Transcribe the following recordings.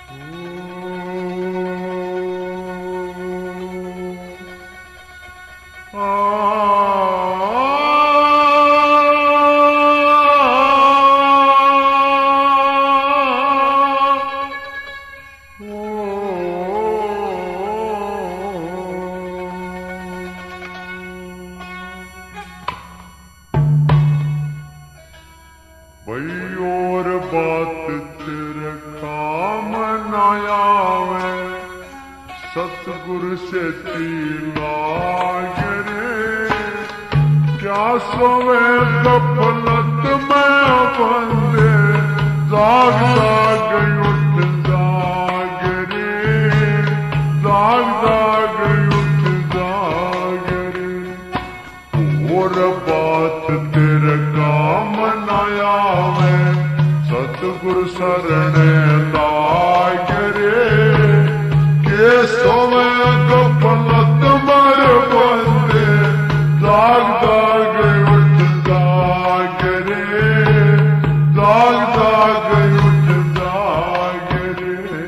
और बात तेरे काम न आवे, सतगुरु से रे क्या सोवे गफलत में बंदे, जाग जाग उठ जाग रे, जाग जाग उठ जाग रे। और बात तेरे काम न आवे, सतगुरु शरण लाग रे के सोवे गफलत मर बंदे, जाग जाग उठ जाग रे, जाग जाग उठ जाग रे।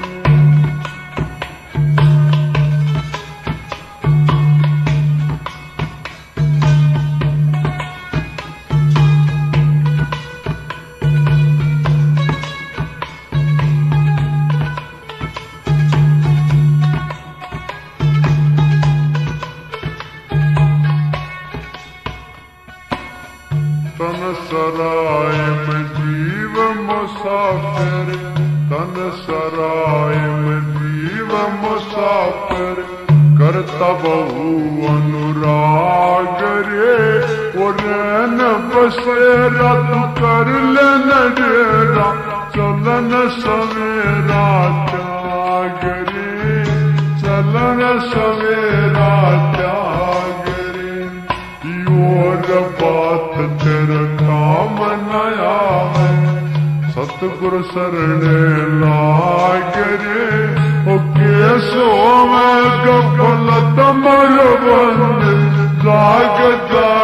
तन सराय में जीव मुसाफिर, तन सराय में जीव मुसाफिर, करता बहु अनुराग रे। और न बसेरा तू कर लेन डेरा, चलन सवेरा त्याग रे, चलन सवेरा त्याग रे। और बात तेरे काम न आवे, सतगुरु शरण लाग रे। ओ के सोवे गफलत मर बंदे, जाग जाग